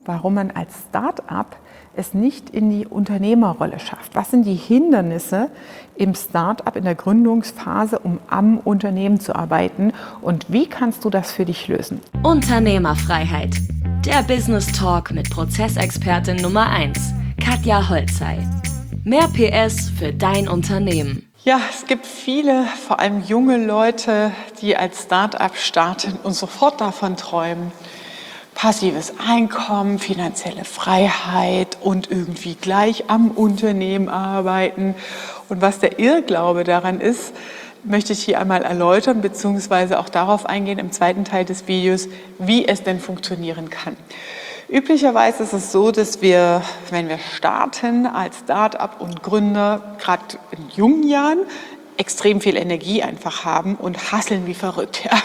warum man als Start-up es nicht in die Unternehmerrolle schafft. Was sind die Hindernisse im Start-up, in der Gründungsphase, um am Unternehmen zu arbeiten? Und wie kannst du das für dich lösen? Unternehmerfreiheit. Der Business Talk mit Prozessexpertin Nummer 1, Katja Holzei. Mehr PS für dein Unternehmen. Ja, es gibt viele, vor allem junge Leute, die als Start-up starten und sofort davon träumen, passives Einkommen, finanzielle Freiheit und irgendwie gleich am Unternehmen arbeiten. Und was der Irrglaube daran ist, möchte ich hier einmal erläutern, beziehungsweise auch darauf eingehen im zweiten Teil des Videos, wie es denn funktionieren kann. Üblicherweise ist es so, dass wir, wenn wir starten als Start-up und Gründer, gerade in jungen Jahren, extrem viel Energie einfach haben und hasseln wie verrückt. Ja,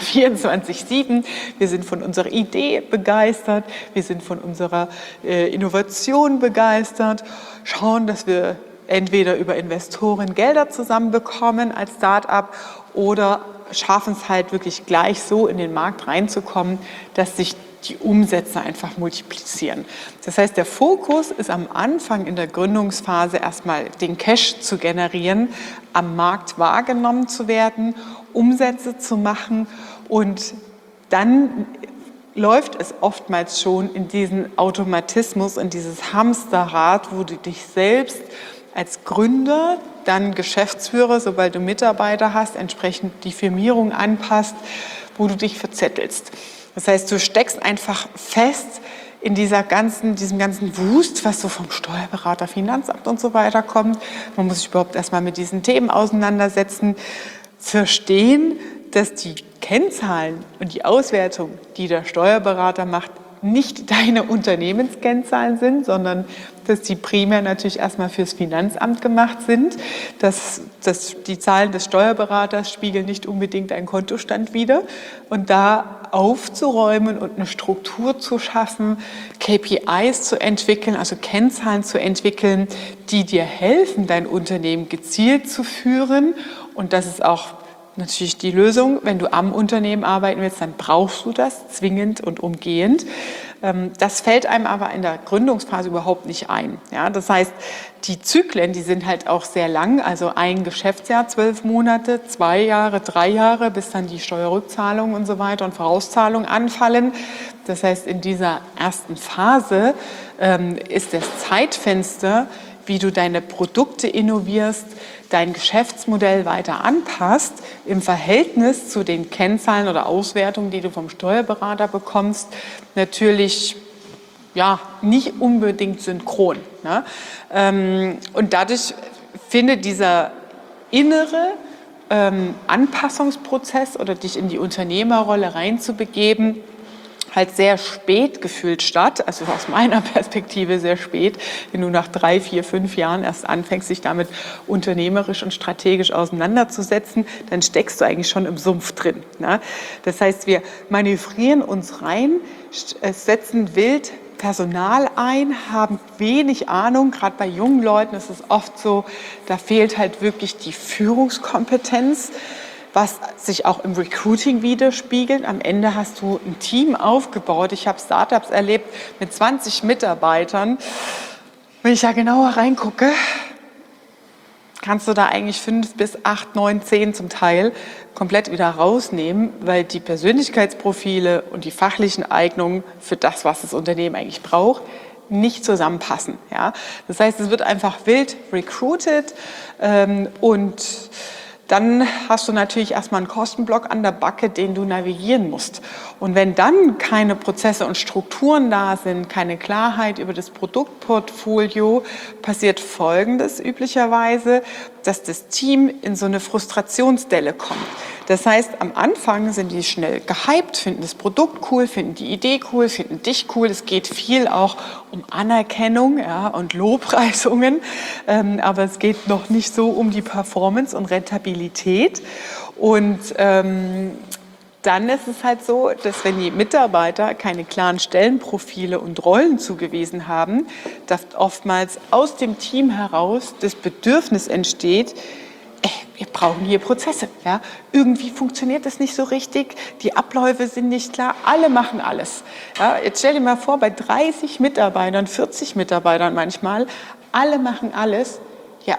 24/7. Wir sind von unserer Idee begeistert, wir sind von unserer Innovation begeistert, schauen, dass wir entweder über Investoren Gelder zusammenbekommen als Start-up oder schaffen es halt wirklich gleich so in den Markt reinzukommen, dass sich die Umsätze einfach multiplizieren. Das heißt, der Fokus ist am Anfang in der Gründungsphase erstmal den Cash zu generieren, am Markt wahrgenommen zu werden, Umsätze zu machen und dann läuft es oftmals schon in diesen Automatismus, in dieses Hamsterrad, wo du dich selbst als Gründer, dann Geschäftsführer, sobald du Mitarbeiter hast, entsprechend die Firmierung anpasst, wo du dich verzettelst. Das heißt, du steckst einfach fest in diesem ganzen Wust, was so vom Steuerberater, Finanzamt und so weiter kommt. Man muss sich überhaupt erstmal mit diesen Themen auseinandersetzen, verstehen, dass die Kennzahlen und die Auswertung, die der Steuerberater macht, nicht deine Unternehmenskennzahlen sind, sondern dass die primär natürlich erstmal fürs Finanzamt gemacht sind. Dass die Zahlen des Steuerberaters spiegeln nicht unbedingt einen Kontostand wider. Und da aufzuräumen und eine Struktur zu schaffen, KPIs zu entwickeln, also Kennzahlen zu entwickeln, die dir helfen, dein Unternehmen gezielt zu führen. Und das ist auch natürlich die Lösung. Wenn du am Unternehmen arbeiten willst, dann brauchst du das zwingend und umgehend. Das fällt einem aber in der Gründungsphase überhaupt nicht ein. Ja, das heißt, die Zyklen, die sind halt auch sehr lang, also ein Geschäftsjahr, 12 Monate, 2 Jahre, 3 Jahre, bis dann die Steuerrückzahlungen und so weiter und Vorauszahlungen anfallen. Das heißt, in dieser ersten Phase ist das Zeitfenster, wie du deine Produkte innovierst, dein Geschäftsmodell weiter anpasst, im Verhältnis zu den Kennzahlen oder Auswertungen, die du vom Steuerberater bekommst, natürlich nicht unbedingt synchron. Ne? Und dadurch findet dieser innere Anpassungsprozess oder dich in die Unternehmerrolle reinzubegeben, halt sehr spät gefühlt statt, also aus meiner Perspektive sehr spät, wenn du nach 3, 4, 5 Jahren erst anfängst, dich damit unternehmerisch und strategisch auseinanderzusetzen, dann steckst du eigentlich schon im Sumpf drin. Ne? Das heißt, wir manövrieren uns rein, setzen wild Personal ein, haben wenig Ahnung, gerade bei jungen Leuten ist es oft so, da fehlt halt wirklich die Führungskompetenz, was sich auch im Recruiting widerspiegelt. Am Ende hast du ein Team aufgebaut. Ich habe Startups erlebt mit 20 Mitarbeitern. Wenn ich da genauer reingucke, kannst du da eigentlich 5 bis 8, 9, 10 zum Teil komplett wieder rausnehmen, weil die Persönlichkeitsprofile und die fachlichen Eignungen für das, was das Unternehmen eigentlich braucht, nicht zusammenpassen. Ja? Das heißt, es wird einfach wild recruited und dann hast du natürlich erstmal einen Kostenblock an der Backe, den du navigieren musst. Und wenn dann keine Prozesse und Strukturen da sind, keine Klarheit über das Produktportfolio, passiert Folgendes üblicherweise, dass das Team in so eine Frustrationsdelle kommt. Das heißt, am Anfang sind die schnell gehypt, finden das Produkt cool, finden die Idee cool, finden dich cool. Es geht viel auch um Anerkennung, ja, und Lobpreisungen, aber es geht noch nicht so um die Performance und Rentabilität. Und dann ist es halt so, dass wenn die Mitarbeiter keine klaren Stellenprofile und Rollen zugewiesen haben, dass oftmals aus dem Team heraus das Bedürfnis entsteht, wir brauchen hier Prozesse. Ja? Irgendwie funktioniert das nicht so richtig, die Abläufe sind nicht klar, alle machen alles. Ja? Jetzt stell dir mal vor, bei 30 Mitarbeitern, 40 Mitarbeitern manchmal, alle machen alles. Ja,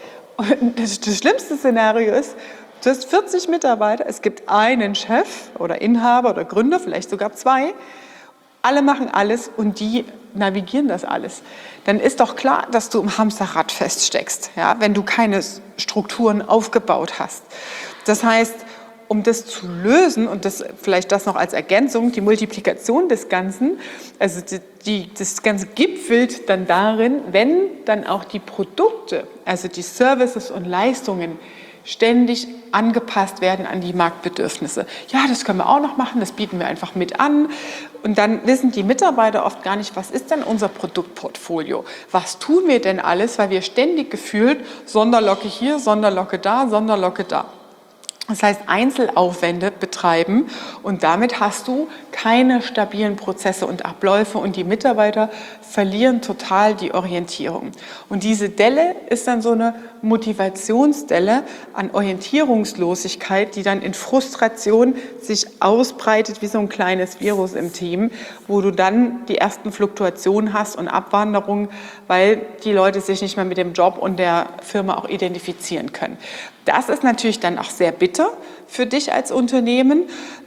und das schlimmste Szenario ist, du hast 40 Mitarbeiter, es gibt einen Chef oder Inhaber oder Gründer, vielleicht sogar 2, alle machen alles und die navigieren das alles. Dann ist doch klar, dass du im Hamsterrad feststeckst, ja, wenn du keine Strukturen aufgebaut hast. Das heißt, um das zu lösen und vielleicht das noch als Ergänzung, die Multiplikation des Ganzen, also das Ganze gipfelt dann darin, wenn dann auch die Produkte, also die Services und Leistungen ständig angepasst werden an die Marktbedürfnisse. Ja, das können wir auch noch machen, das bieten wir einfach mit an. Und dann wissen die Mitarbeiter oft gar nicht, was ist denn unser Produktportfolio? Was tun wir denn alles, weil wir ständig gefühlt Sonderlocke hier, Sonderlocke da, Sonderlocke da. Das heißt, Einzelaufwände betreiben und damit hast du keine stabilen Prozesse und Abläufe und die Mitarbeiter verlieren total die Orientierung. Und diese Delle ist dann so eine Motivationsdelle an Orientierungslosigkeit, die dann in Frustration sich ausbreitet wie so ein kleines Virus im Team, wo du dann die ersten Fluktuationen hast und Abwanderung, weil die Leute sich nicht mehr mit dem Job und der Firma auch identifizieren können. Das ist natürlich dann auch sehr bitter für dich als Unternehmen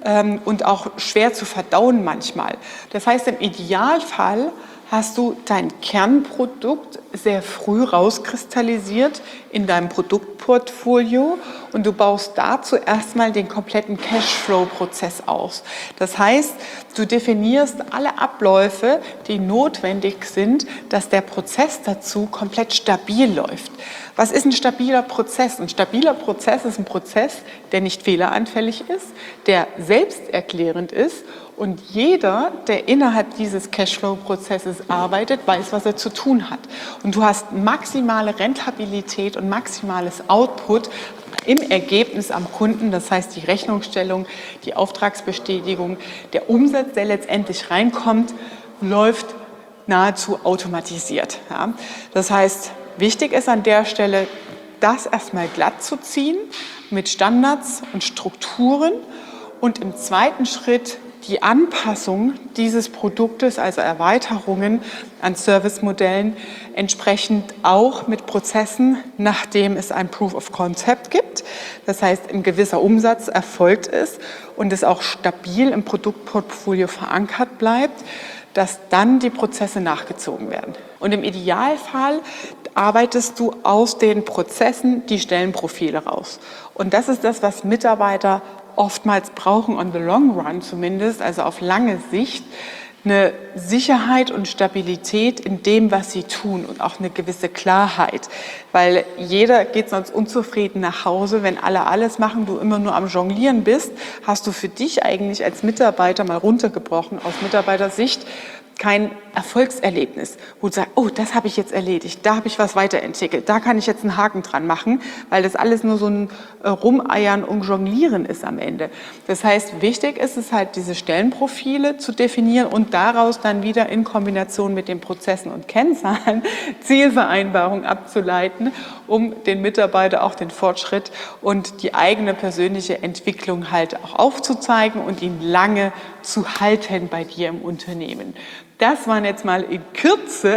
und auch schwer zu verdauen manchmal. Das heißt, im Idealfall hast du dein Kernprodukt sehr früh rauskristallisiert in deinem Produktportfolio und du baust dazu erstmal den kompletten Cashflow-Prozess aus. Das heißt, du definierst alle Abläufe, die notwendig sind, dass der Prozess dazu komplett stabil läuft. Was ist ein stabiler Prozess? Ein stabiler Prozess ist ein Prozess, der nicht fehleranfällig ist, der selbsterklärend ist und jeder, der innerhalb dieses Cashflow-Prozesses arbeitet, weiß, was er zu tun hat. Und du hast maximale Rentabilität und maximales Output im Ergebnis am Kunden, das heißt die Rechnungsstellung, die Auftragsbestätigung, der Umsatz, der letztendlich reinkommt, läuft nahezu automatisiert. Ja. Das heißt, wichtig ist an der Stelle, das erstmal glatt zu ziehen mit Standards und Strukturen und im zweiten Schritt die Anpassung dieses Produktes, also Erweiterungen an Servicemodellen, entsprechend auch mit Prozessen, nachdem es ein Proof of Concept gibt. Das heißt, ein gewisser Umsatz erfolgt ist und es auch stabil im Produktportfolio verankert bleibt, dass dann die Prozesse nachgezogen werden. Und im Idealfall arbeitest du aus den Prozessen die Stellenprofile raus. Und das ist das, was Mitarbeiter oftmals brauchen, on the long run zumindest, also auf lange Sicht, eine Sicherheit und Stabilität in dem, was sie tun und auch eine gewisse Klarheit. Weil jeder geht sonst unzufrieden nach Hause, wenn alle alles machen, du immer nur am Jonglieren bist, hast du für dich eigentlich als Mitarbeiter mal runtergebrochen, aus Mitarbeitersicht, kein Erfolgserlebnis, wo du sagst, oh, das habe ich jetzt erledigt, da habe ich was weiterentwickelt, da kann ich jetzt einen Haken dran machen, weil das alles nur so ein Rumeiern und Jonglieren ist am Ende. Das heißt, wichtig ist es halt, diese Stellenprofile zu definieren und daraus dann wieder in Kombination mit den Prozessen und Kennzahlen Zielvereinbarungen abzuleiten, um den Mitarbeiter auch den Fortschritt und die eigene persönliche Entwicklung halt auch aufzuzeigen und ihn lange zu halten bei dir im Unternehmen. Das waren jetzt mal in Kürze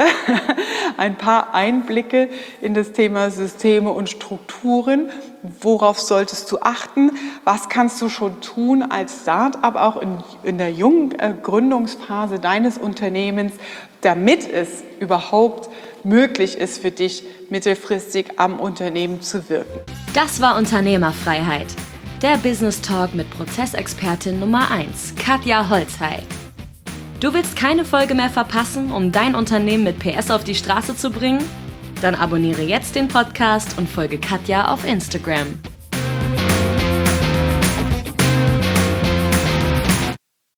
ein paar Einblicke in das Thema Systeme und Strukturen. Worauf solltest du achten? Was kannst du schon tun als Start-up, auch in der jungen Gründungsphase deines Unternehmens, damit es überhaupt möglich ist für dich, mittelfristig am Unternehmen zu wirken? Das war Unternehmerfreiheit. Der Business Talk mit Prozessexpertin Nummer 1, Katja Holzhey. Du willst keine Folge mehr verpassen, um dein Unternehmen mit PS auf die Straße zu bringen? Dann abonniere jetzt den Podcast und folge Katja auf Instagram.